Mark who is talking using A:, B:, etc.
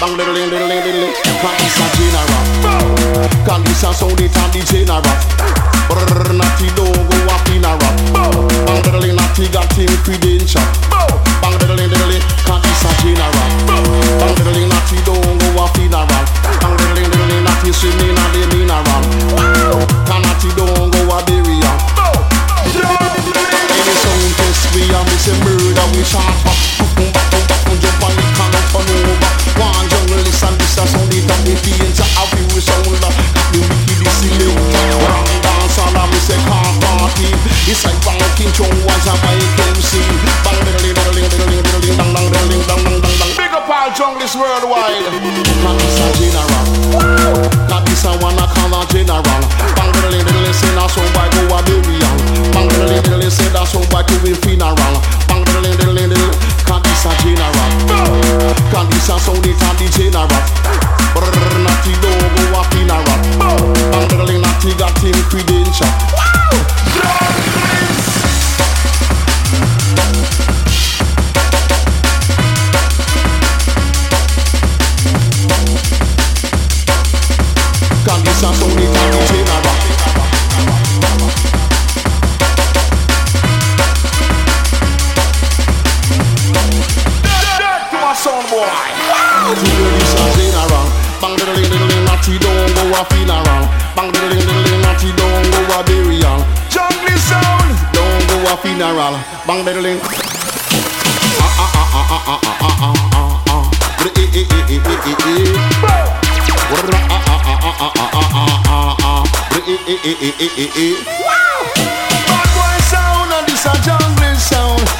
A: Bang diddling diddling diddling. Can this a general? Can this a sound it and the general? Brrr, natty don't go a funeral. Bang diddling natty got him credential. Bang diddling diddling. Can this a general? Bang diddling natty don't go a funeral. Bang diddling diddling natty swimming on the mineral. Can natty don't go a burial. Any sound test we a miss a murder we chant up. Jump on the can and turn over. One jungle listen this a sound it and the danger of you sound. The wicked selector. Wrong dance all of me say can't party. It's like banking chong was a Mike MC. Bang diddling diddling diddling diddling dang dang diddling dang dang dang dang. Big up all junglists worldwide. Can this a general? Can this a one a call a general? Bang diddling diddling say na sound by go a burial. Bang diddling diddling say that sound by to a funeral. Bang diddling diddling diddling. Can this a general? Can this a sound it and the general? Brrr, natty don't go a funeral. Bang diddling natty got him credential. Can this a sound it and the general? Dead to my sound boy. This a general. Bang diddling diddling natty don't go a funeral. Bang diddling diddling natty don't go a burial. Jungle sound don't go a funeral. Bang diddling. Bad boy sound and this a jungle sound.